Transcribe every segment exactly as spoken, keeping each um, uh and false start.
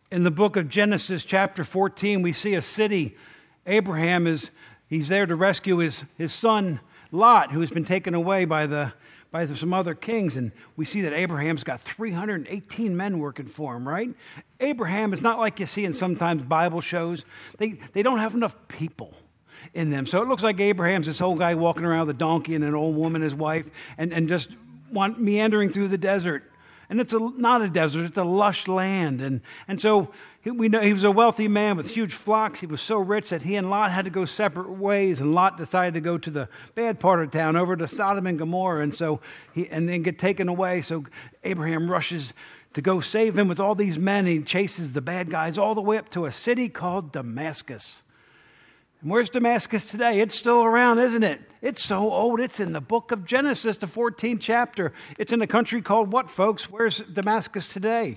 In the book of Genesis, chapter fourteen, we see a city. Abraham is, he's there to rescue his, his son Lot, who has been taken away by the by some other kings. And we see that Abraham's got three hundred eighteen men working for him, right? Abraham is not like you see in sometimes Bible shows. They, they don't have enough people in them. So it looks like Abraham's this old guy walking around with a donkey and an old woman, his wife, and, and just want, meandering through the desert. And it's a, not a desert, it's a lush land. And, and so he, we know he was a wealthy man with huge flocks. He was so rich that he and Lot had to go separate ways. And Lot decided to go to the bad part of town, over to Sodom and Gomorrah, and so he and then get taken away. So Abraham rushes to go save him with all these men. He chases the bad guys all the way up to a city called Damascus. And where's Damascus today? It's still around, isn't it? It's so old. It's in the book of Genesis, the fourteenth chapter. It's in a country called what, folks? Where's Damascus today?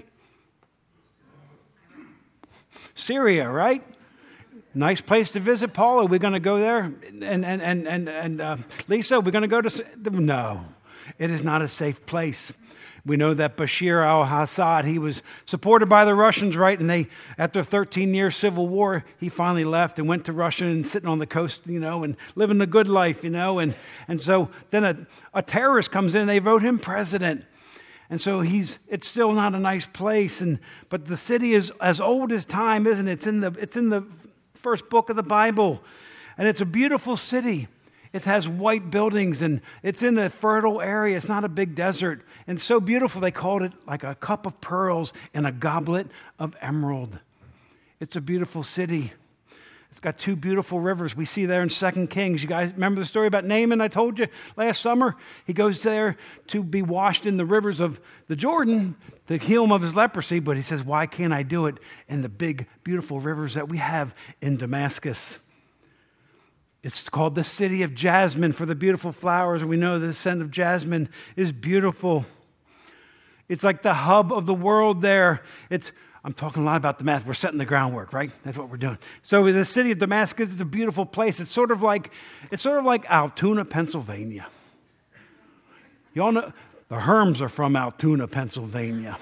Syria, right? Nice place to visit. Paula, we're going to go there. And and and and, and uh, Lisa, we're going to go to... No, it is not a safe place. We know that Bashir al-Assad, he was supported by the Russians, right? And they, after a thirteen-year civil war, he finally left and went to Russia and sitting on the coast, you know, and living a good life, you know. And, and so then a, a terrorist comes in and they vote him president. And so he's, it's still not a nice place. And but the city is as old as time, isn't it? It's in the, it's in the first book of the Bible. And it's a beautiful city. It has white buildings, and it's in a fertile area. It's not a big desert. And it's so beautiful, they called it like a cup of pearls and a goblet of emerald. It's a beautiful city. It's got two beautiful rivers. We see there in Second Kings. You guys remember the story about Naaman I told you last summer? He goes there to be washed in the rivers of the Jordan to heal him of his leprosy, but he says, why can't I do it in the big, beautiful rivers that we have in Damascus? It's called the city of jasmine for the beautiful flowers. And we know the scent of jasmine is beautiful. It's like the hub of the world there. It's, I'm talking a lot about Damascus. We're setting the groundwork, right? That's what we're doing. So the city of Damascus is a beautiful place. It's sort of like, it's sort of like Altoona, Pennsylvania. You all know, the Herms are from Altoona, Pennsylvania.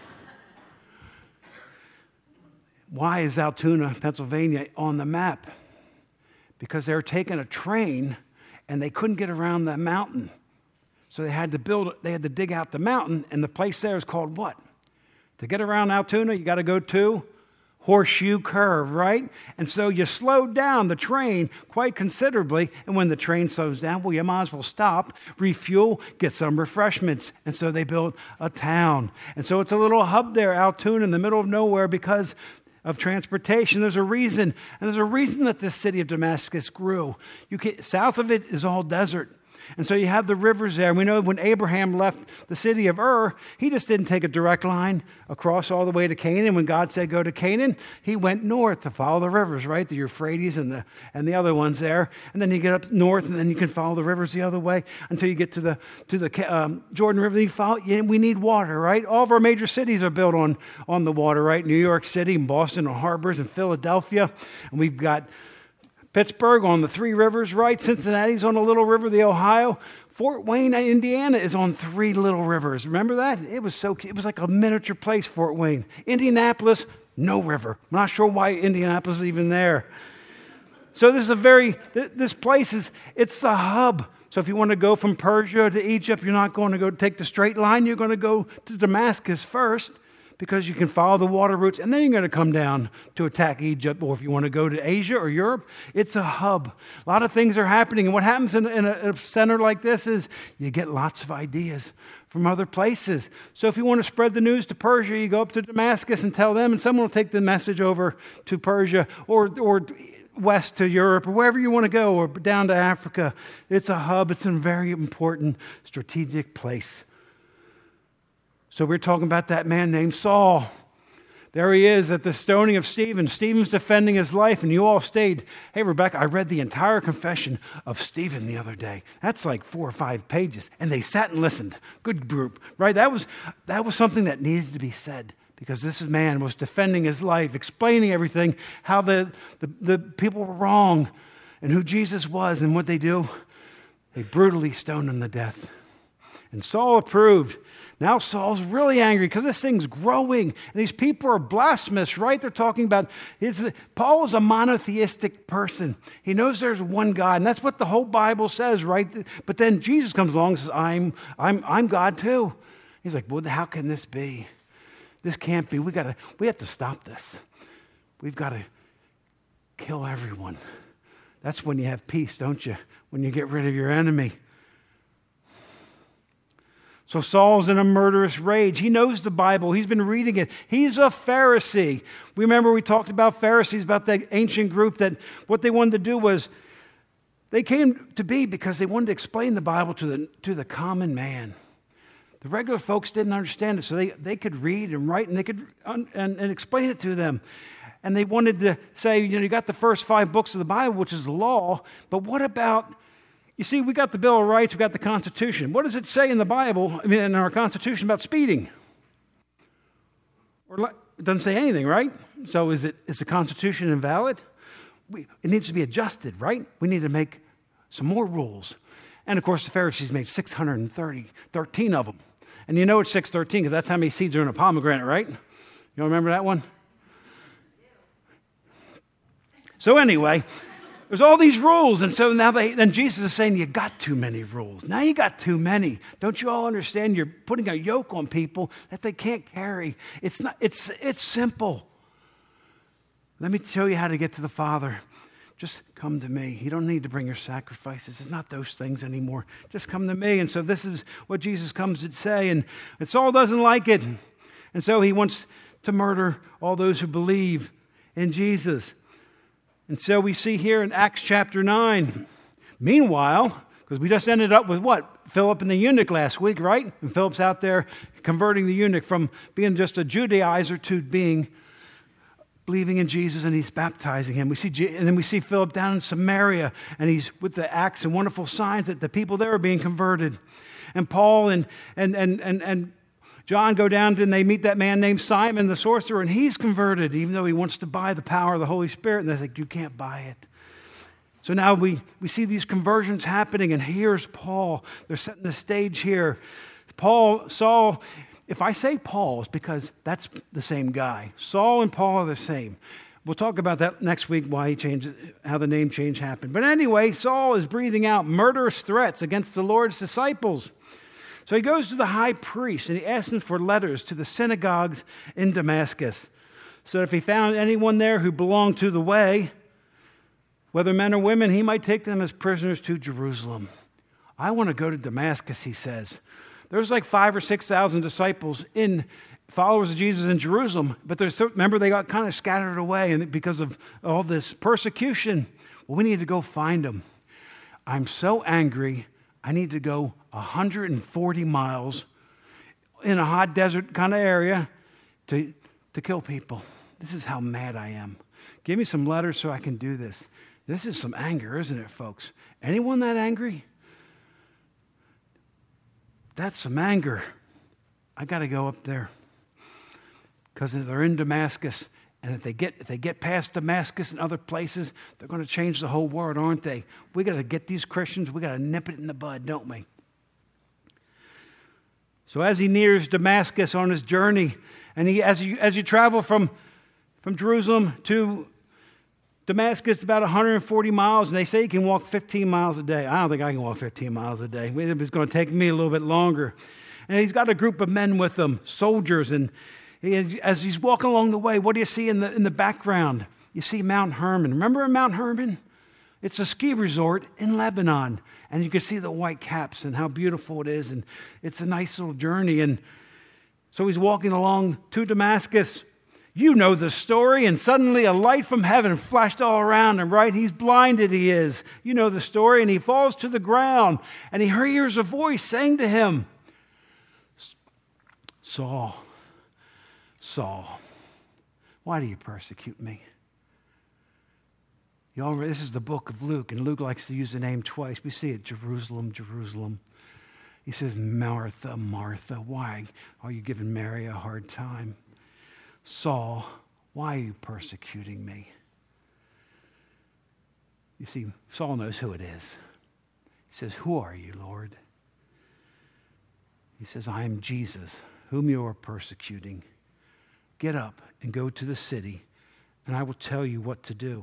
Why is Altoona, Pennsylvania on the map? Because they were taking a train and they couldn't get around the mountain. So they had to build, they had to dig out the mountain, and the place there is called what? To get around Altoona, you got to go to Horseshoe Curve, right? And so you slowed down the train quite considerably, and when the train slows down, well, you might as well stop, refuel, get some refreshments. And so they built a town. And so it's a little hub there, Altoona, in the middle of nowhere, because of transportation. There's a reason, and there's a reason that this city of Damascus grew. You can, south of it is all desert. And so you have the rivers there. And we know when Abraham left the city of Ur, he just didn't take a direct line across all the way to Canaan. When God said go to Canaan, he went north to follow the rivers, right? The Euphrates and the and the other ones there. And then you get up north, and then you can follow the rivers the other way until you get to the to the um, Jordan River. You follow, yeah, we need water, right? All of our major cities are built on, on the water, right? New York City and Boston and harbors and Philadelphia. And we've got Pittsburgh on the three rivers, right? Cincinnati's on a little river, the Ohio. Fort Wayne, Indiana is on three little rivers. Remember that? It was so it was like a miniature place, Fort Wayne. Indianapolis, no river. I'm not sure why Indianapolis is even there. So this is a very, this place is, it's the hub. So if you want to go from Persia to Egypt, you're not going to go take the straight line. You're going to go to Damascus first, because you can follow the water routes, and then you're going to come down to attack Egypt. Or if you want to go to Asia or Europe, it's a hub. A lot of things are happening. And what happens in, in, a, in a center like this is you get lots of ideas from other places. So if you want to spread the news to Persia, you go up to Damascus and tell them, and someone will take the message over to Persia or or west to Europe or wherever you want to go, or down to Africa. It's a hub. It's a very important strategic place. So we're talking about that man named Saul. There he is at the stoning of Stephen. Stephen's defending his life, and you all stayed. Hey, Rebecca, I read the entire confession of Stephen the other day. That's like four or five pages. And they sat and listened. Good group, right? That was, that was something that needed to be said, because this man was defending his life, explaining everything, how the, the, the people were wrong, and who Jesus was. And what they do? They brutally stoned him to death. And Saul approved. Now Saul's really angry because this thing's growing. And these people are blasphemous, right? They're talking about, it's, Paul is a monotheistic person. He knows there's one God. And that's what the whole Bible says, right? But then Jesus comes along and says, I'm, I'm, I'm God too. He's like, well, how can this be? This can't be. We gotta, we have to stop this. We've got to kill everyone. That's when you have peace, don't you? When you get rid of your enemy. So Saul's in a murderous rage. He knows the Bible. He's been reading it. He's a Pharisee. We remember we talked about Pharisees, about that ancient group, that what they wanted to do was, they came to be because they wanted to explain the Bible to the, to the common man. The regular folks didn't understand it, so they, they could read and write, and they could and, and explain it to them. And they wanted to say, you know, you got the first five books of the Bible, which is the law, but what about, you see, we got the Bill of Rights, we got the Constitution. What does it say in the Bible, I mean, in our Constitution about speeding? Or it doesn't say anything, right? So is it is the Constitution invalid? We, it needs to be adjusted, right? We need to make some more rules. And of course, the Pharisees made six hundred thirteen of them. And you know it's six hundred thirteen because that's how many seeds are in a pomegranate, right? You don't remember that one? So anyway, there's all these rules. And so now they, then Jesus is saying, you got too many rules. Now you got too many. Don't you all understand? You're putting a yoke on people that they can't carry. It's not, it's, it's simple. Let me show you how to get to the Father. Just come to me. You don't need to bring your sacrifices. It's not those things anymore. Just come to me. And so this is what Jesus comes to say. And, and Saul doesn't like it. And so he wants to murder all those who believe in Jesus. And so we see here in Acts chapter nine. Meanwhile, because we just ended up with what? Philip and the eunuch last week, right? And Philip's out there converting the eunuch from being just a Judaizer to being believing in Jesus, and he's baptizing him. We see, and then we see Philip down in Samaria, and he's with the acts and wonderful signs that the people there are being converted. And Paul and and and and and John go down and they meet that man named Simon the sorcerer, and he's converted, even though he wants to buy the power of the Holy Spirit. And they're like, you can't buy it. So now we, we see these conversions happening, and here's Paul. They're setting the stage here. Paul, Saul, if I say Paul, it's because that's the same guy. Saul and Paul are the same. We'll talk about that next week, why he changed, how the name change happened. But anyway, Saul is breathing out murderous threats against the Lord's disciples. So he goes to the high priest and he asks him for letters to the synagogues in Damascus, so that if he found anyone there who belonged to the way, whether men or women, he might take them as prisoners to Jerusalem. I want to go to Damascus, he says. There's like five or six thousand disciples in followers of Jesus in Jerusalem, but there's, remember, they got kind of scattered away and because of all this persecution. Well, we need to go find them. I'm so angry. I need to go one hundred forty miles in a hot desert kind of area to, to kill people. This is how mad I am. Give me some letters so I can do this. This is some anger, isn't it, folks? Anyone that angry? That's some anger. I got to go up there because they're in Damascus. And if they get if they get past Damascus and other places, they're going to change the whole world, aren't they? We got to get these Christians. We got to nip it in the bud, don't we? So as he nears Damascus on his journey, and he as you as you travel from from Jerusalem to Damascus, about one hundred forty miles, and they say you can walk fifteen miles a day. I don't think I can walk fifteen miles a day. It's going to take me a little bit longer. And he's got a group of men with him, soldiers, and He, as he's walking along the way, what do you see in the in the background? You see Mount Hermon. Remember Mount Hermon? It's a ski resort in Lebanon. And you can see the white caps and how beautiful it is. And it's a nice little journey. And so he's walking along to Damascus. You know the story. And suddenly a light from heaven flashed all around him, right? He's blinded, he is. You know the story. And he falls to the ground. And he hears a voice saying to him, Saul, Saul, why do you persecute me? You all, this is the book of Luke, and Luke likes to use the name twice. We see it, Jerusalem, Jerusalem. He says, Martha, Martha, why are you giving Mary a hard time? Saul, why are you persecuting me? You see, Saul knows who it is. He says, who are you, Lord? He says, I am Jesus, whom you are persecuting. Get up and go to the city, and I will tell you what to do.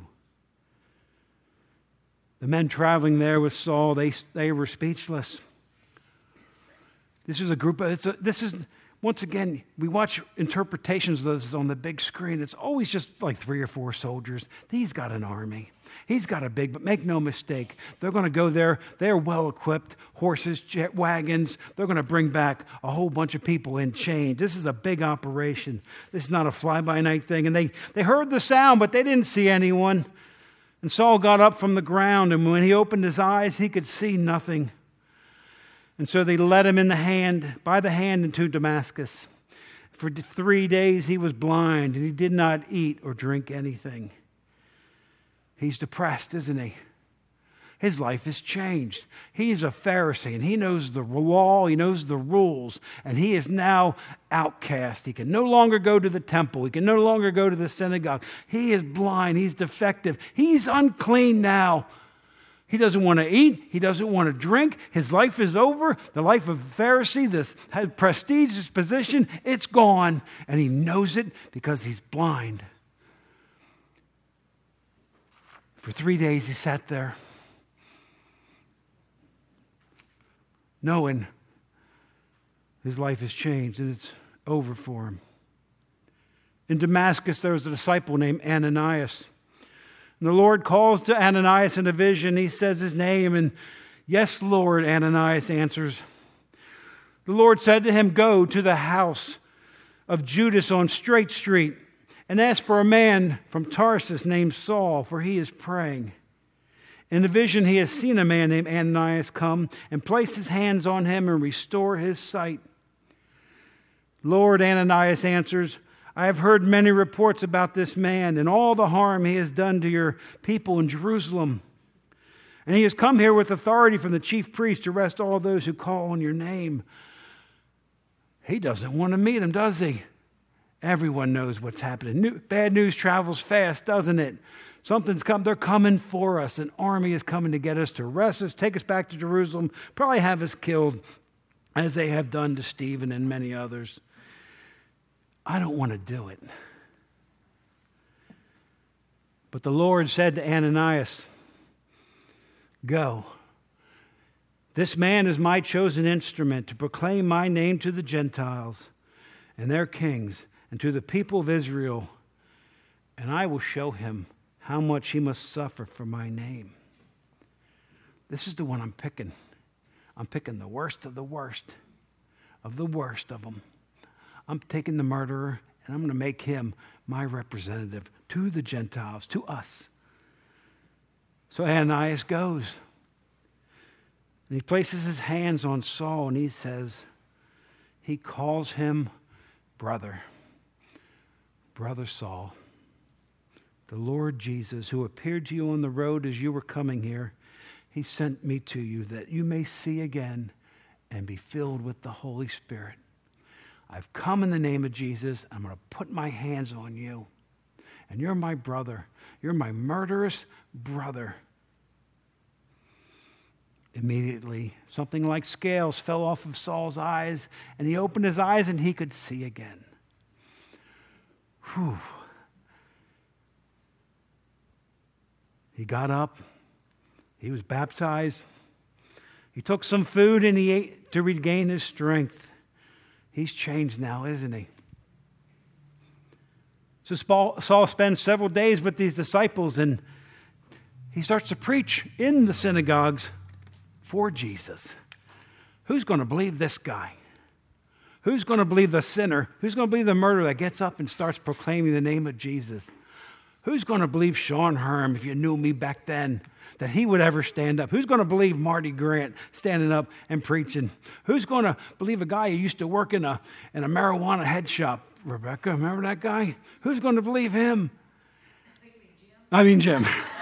The men traveling there with Saul, they, they were speechless. This is a group of, it's a, this is, once again, we watch interpretations of this on the big screen. It's always just like three or four soldiers. He's got an army. He's got a big, but make no mistake, they're going to go there. They're well equipped, horses, jet wagons. They're going to bring back a whole bunch of people in chains. This is a big operation. This is not a fly-by-night thing. And they, they heard the sound, but they didn't see anyone. And Saul got up from the ground, and when he opened his eyes, he could see nothing. And so they led him in the hand, by the hand into Damascus. For three days he was blind, and he did not eat or drink anything. He's depressed, isn't he? His life has changed. He's a Pharisee, and he knows the law, he knows the rules, and he is now outcast. He can no longer go to the temple. He can no longer go to the synagogue. He is blind. He's defective. He's unclean now. He doesn't want to eat. He doesn't want to drink. His life is over. The life of a Pharisee, this prestigious position, it's gone, and he knows it because he's blind. For three days he sat there, knowing his life has changed and it's over for him. In Damascus, there was a disciple named Ananias. And the Lord calls to Ananias in a vision. He says his name, and yes, Lord, Ananias answers. The Lord said to him, go to the house of Judas on Straight Street and ask for a man from Tarsus named Saul, for he is praying. In the vision, he has seen a man named Ananias come and place his hands on him and restore his sight. Lord, Ananias answers, I have heard many reports about this man and all the harm he has done to your people in Jerusalem. And he has come here with authority from the chief priest to arrest all those who call on your name. He doesn't want to meet him, does he? Everyone knows what's happening. New, bad news travels fast, doesn't it? Something's come. They're coming for us. An army is coming to get us, to arrest us, take us back to Jerusalem, probably have us killed, as they have done to Stephen and many others. I don't want to do it. But the Lord said to Ananias, go. This man is my chosen instrument to proclaim my name to the Gentiles and their kings and to the people of Israel, and I will show him how much he must suffer for my name. This is the one I'm picking. I'm picking the worst of the worst of the worst of them. I'm taking the murderer, and I'm going to make him my representative to the Gentiles, to us. So Ananias goes, and he places his hands on Saul, and he says, he calls him brother. Brother Saul, the Lord Jesus, who appeared to you on the road as you were coming here, he sent me to you that you may see again and be filled with the Holy Spirit. I've come in the name of Jesus. I'm going to put my hands on you. And you're my brother. You're my murderous brother. Immediately, something like scales fell off of Saul's eyes, and he opened his eyes and he could see again. Whew. He got up. He was baptized. He took some food and he ate to regain his strength. He's changed now, isn't he? So Saul spends several days with these disciples, and he starts to preach in the synagogues for Jesus. Who's going to believe this guy? Who's going to believe the sinner? Who's going to believe the murderer that gets up and starts proclaiming the name of Jesus? Who's going to believe Sean Herm, if you knew me back then, that he would ever stand up? Who's going to believe Marty Grant standing up and preaching? Who's going to believe a guy who used to work in a, in a marijuana head shop? Rebecca, remember that guy? Who's going to believe him? I mean Jim.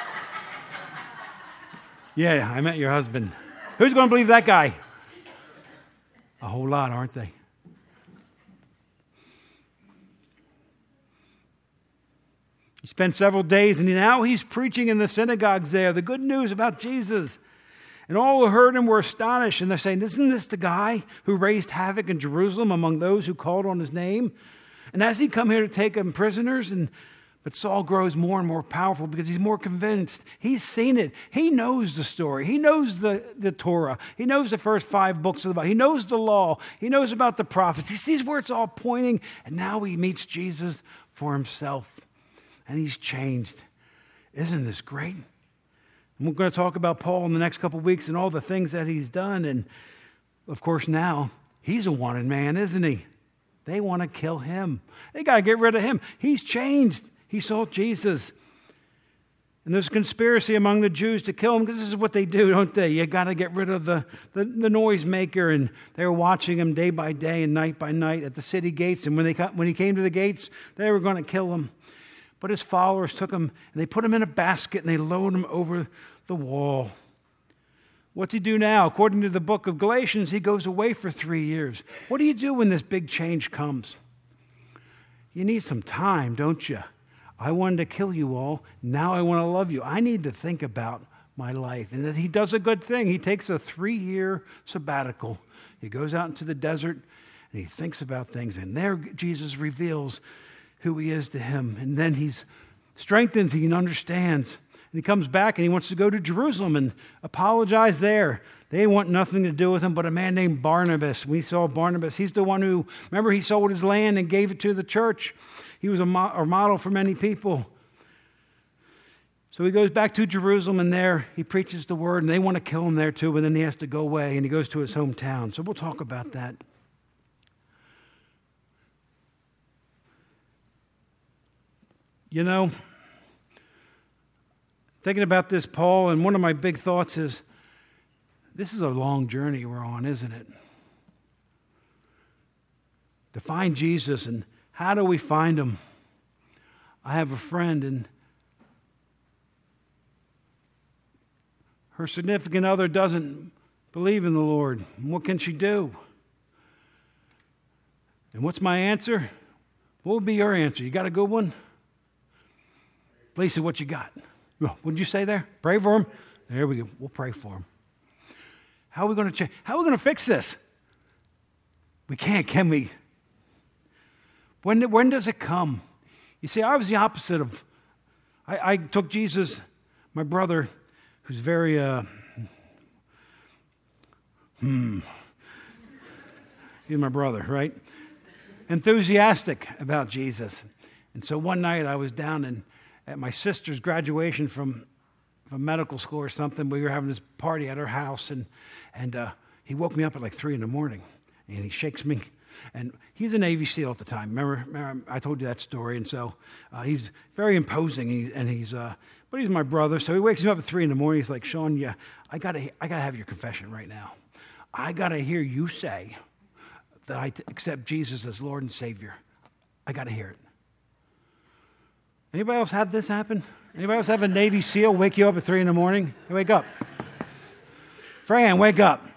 Yeah, I met your husband. Who's going to believe that guy? A whole lot, aren't they? He spent several days, and now he's preaching in the synagogues there, the good news about Jesus. And all who heard him were astonished, and they're saying, isn't this the guy who raised havoc in Jerusalem among those who called on his name? And has he come here to take them prisoners? And But Saul grows more and more powerful because he's more convinced. He's seen it. He knows the story. He knows the, the Torah. He knows the first five books of the Bible. He knows the law. He knows about the prophets. He sees where it's all pointing. And now he meets Jesus for himself. And he's changed. Isn't this great? And we're going to talk about Paul in the next couple of weeks and all the things that he's done. And, of course, now he's a wanted man, isn't he? They want to kill him. They got to get rid of him. He's changed. He saw Jesus. And there's a conspiracy among the Jews to kill him because this is what they do, don't they? You got to get rid of the, the, the noisemaker. And they were watching him day by day and night by night at the city gates. And when, they when he came to the gates, they were going to kill him. But his followers took him and they put him in a basket and they lowered him over the wall. What's he do now? According to the book of Galatians, he goes away for three years. What do you do when this big change comes? You need some time, don't you? I wanted to kill you all. Now I want to love you. I need to think about my life. And that he does a good thing. He takes a three-year sabbatical. He goes out into the desert and he thinks about things. And there Jesus reveals who he is to him. And then he strengthens, he understands. And he comes back and he wants to go to Jerusalem and apologize there. They want nothing to do with him but a man named Barnabas. We saw Barnabas. He's the one who, remember, he sold his land and gave it to the church. He was a, mo- a model for many people. So he goes back to Jerusalem, and there he preaches the word, and they want to kill him there too, but then he has to go away, and he goes to his hometown. So we'll talk about that. You know, thinking about this, Paul, and one of my big thoughts is, this is a long journey we're on, isn't it? To find Jesus, and how do we find him? I have a friend, and her significant other doesn't believe in the Lord. And what can she do? And what's my answer? What would be your answer? You got a good one? Lisa, what you got? What did you say there? Pray for him? There we go. We'll pray for him. How are we going to change? How are we going to fix this? We can't, can we? When, when does it come? You see, I was the opposite of, I, I took Jesus, my brother, who's very, uh, hmm, he's my brother, right? Enthusiastic about Jesus. And so one night I was down in, at my sister's graduation from, from medical school or something. We were having this party at her house, and, and uh, he woke me up at like three in the morning, and he shakes me. And he's a Navy SEAL at the time. Remember, remember I told you that story. And so uh, he's very imposing, and, he, and he's, uh, but he's my brother. So he wakes me up at three in the morning. He's like, Sean, yeah, I gotta, I gotta have your confession right now. I gotta hear you say that I t- accept Jesus as Lord and Savior. I gotta hear it. Anybody else have this happen? Anybody else have a Navy SEAL wake you up at three in the morning? Hey, wake up. Fran, wake up.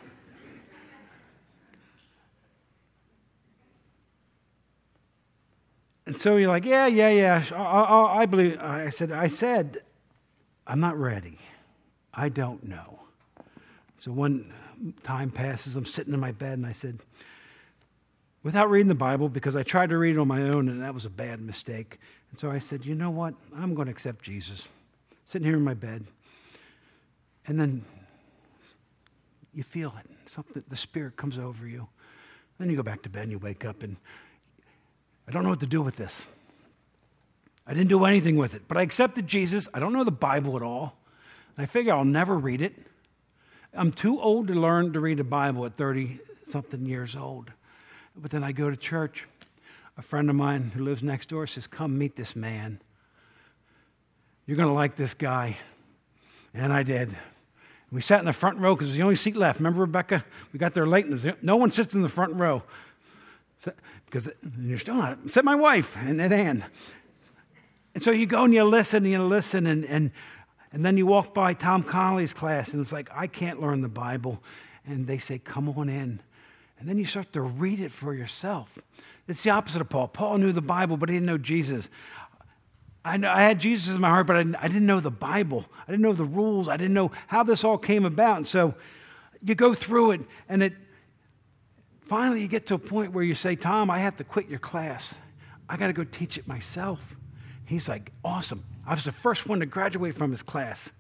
And so you're like, yeah, yeah, yeah. I, I, I believe. I said, I said, I'm not ready. I don't know. So one time passes. I'm sitting in my bed, and I said, without reading the Bible, because I tried to read it on my own, and that was a bad mistake. And so I said, you know what? I'm going to accept Jesus. Sitting here in my bed. And then you feel it. Something, the Spirit comes over you. Then you go back to bed and you wake up, and I don't know what to do with this. I didn't do anything with it. But I accepted Jesus. I don't know the Bible at all. And I figure I'll never read it. I'm too old to learn to read the Bible at thirty-something years old. But then I go to church. A friend of mine who lives next door says, come meet this man. You're going to like this guy. And I did. We sat in the front row because it was the only seat left. Remember, Rebecca? We got there late. And no one sits in the front row. So, because you're still not. Except my wife and Ann. And so you go and you listen and you listen. And, and, and then you walk by Tom Connolly's class. And it's like, I can't learn the Bible. And they say, come on in. And then you start to read it for yourself. It's the opposite of Paul. Paul knew the Bible, but he didn't know Jesus. I, know, I had Jesus in my heart, but I, I didn't know the Bible. I didn't know the rules. I didn't know how this all came about. And so you go through it, and it finally you get to a point where you say, Tom, I have to quit your class. I got to go teach it myself. He's like, awesome. I was the first one to graduate from his class.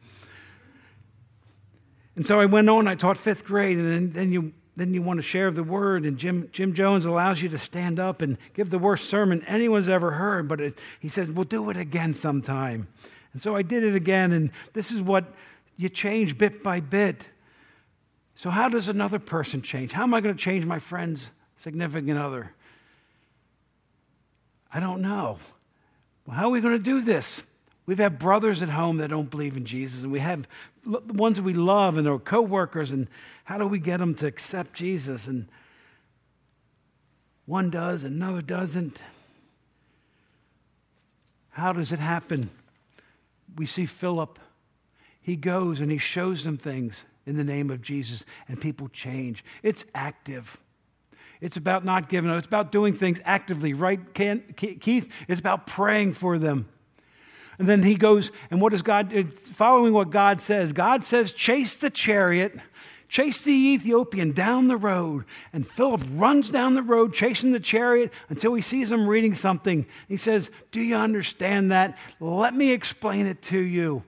And so I went on, I taught fifth grade, and then, then you then you want to share the word, and Jim Jim Jones allows you to stand up and give the worst sermon anyone's ever heard, but it, he says, we'll do it again sometime. And so I did it again, and this is what you change bit by bit. So how does another person change? How am I going to change my friend's significant other? I don't know. Well, how are we going to do this? We've had brothers at home that don't believe in Jesus, and we have the ones that we love and our co-workers, and how do we get them to accept Jesus? And one does, another doesn't. How does it happen? We see Philip. He goes and he shows them things in the name of Jesus, and people change. It's active. It's about not giving up. It's about doing things actively, right, Keith? It's about praying for them. And then he goes, and what does God, following what God says, God says, chase the chariot, chase the Ethiopian down the road. And Philip runs down the road, chasing the chariot until he sees him reading something. He says, do you understand that? Let me explain it to you.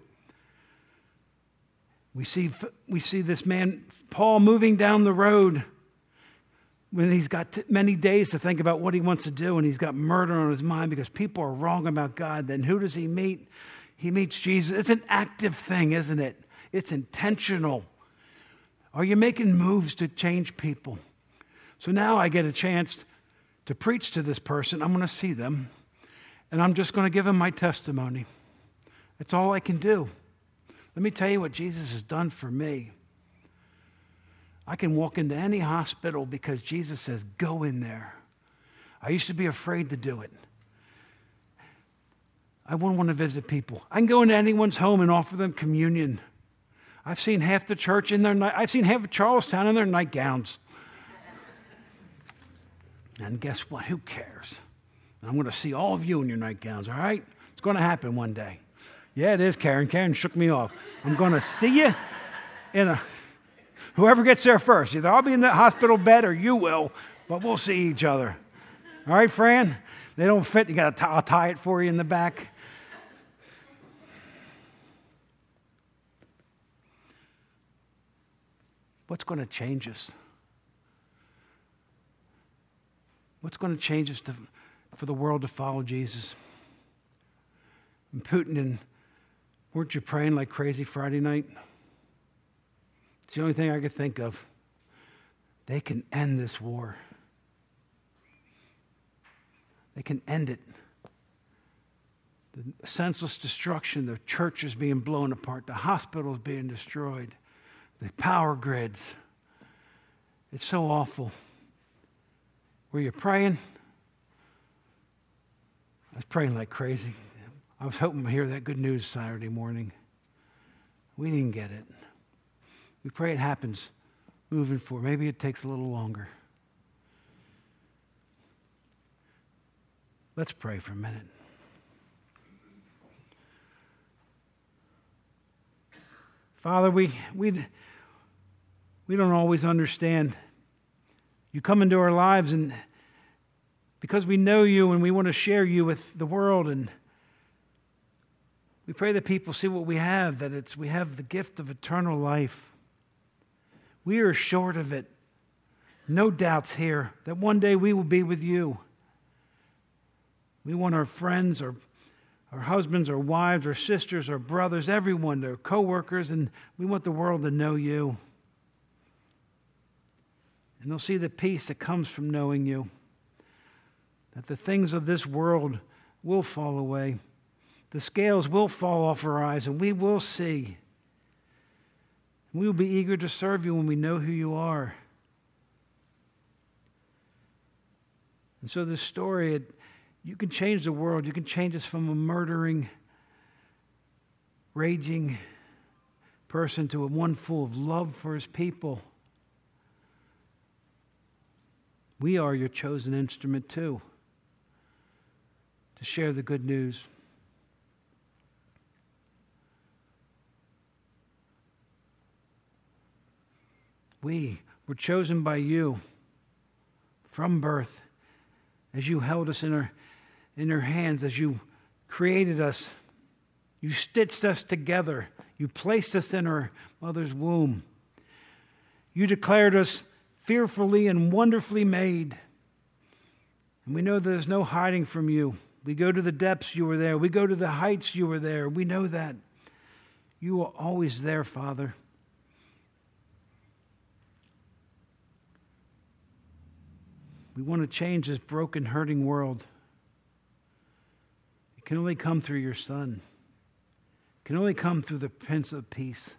We see, we see this man, Paul, moving down the road when he's got t- many days to think about what he wants to do, and he's got murder on his mind because people are wrong about God. Then who does he meet? He meets Jesus. It's an active thing, isn't it? It's intentional. Are you making moves to change people? So now I get a chance to preach to this person. I'm going to see them, and I'm just going to give them my testimony. That's all I can do. Let me tell you what Jesus has done for me. I can walk into any hospital because Jesus says, go in there. I used to be afraid to do it. I wouldn't want to visit people. I can go into anyone's home and offer them communion. I've seen half the church in their night. I've seen half of Charlestown in their nightgowns. And guess what? Who cares? I'm going to see all of you in your nightgowns, all right? It's going to happen one day. Yeah, it is, Karen. Karen shook me off. I'm going to see you in a... Whoever gets there first. Either I'll be in the hospital bed or you will, but we'll see each other. All right, Fran? They don't fit. You got to I'll tie it for you in the back. What's going to change us? What's going to change us to, for the world to follow Jesus? And Putin, and weren't you praying like crazy Friday night? It's the only thing I could think of. They can end this war. They can end it. The senseless destruction, the churches being blown apart, the hospitals being destroyed, the power grids. It's so awful. Were you praying? I was praying like crazy. I was hoping to hear that good news Saturday morning. We didn't get it. We pray it happens moving forward. Maybe it takes a little longer. Let's pray for a minute. Father, we, we, we don't always understand. You come into our lives, and because we know you and we want to share you with the world, and we pray that people see what we have, that it's we have the gift of eternal life. We are short of it. No doubts here that one day we will be with you. We want our friends, our, our husbands, our wives, our sisters, our brothers, everyone, their co-workers, and we want the world to know you. And they'll see the peace that comes from knowing you. That the things of this world will fall away. The scales will fall off our eyes, and we will see. We will be eager to serve you when we know who you are. And so this story, it, you can change the world. You can change us from a murdering, raging person to a one full of love for his people. We are your chosen instrument too, to share the good news. We were chosen by you from birth, as you held us in our, in your hands, as you created us. You stitched us together. You placed us in our mother's womb. You declared us fearfully and wonderfully made. And we know there's no hiding from you. We go to the depths, you were there. We go to the heights, you were there. We know that. You are always there, Father. We want to change this broken, hurting world. It can only come through your Son. It can only come through the Prince of Peace.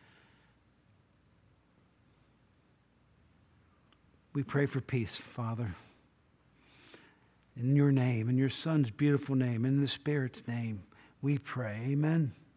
We pray for peace, Father. In your name, in your Son's beautiful name, in the Spirit's name, we pray. Amen.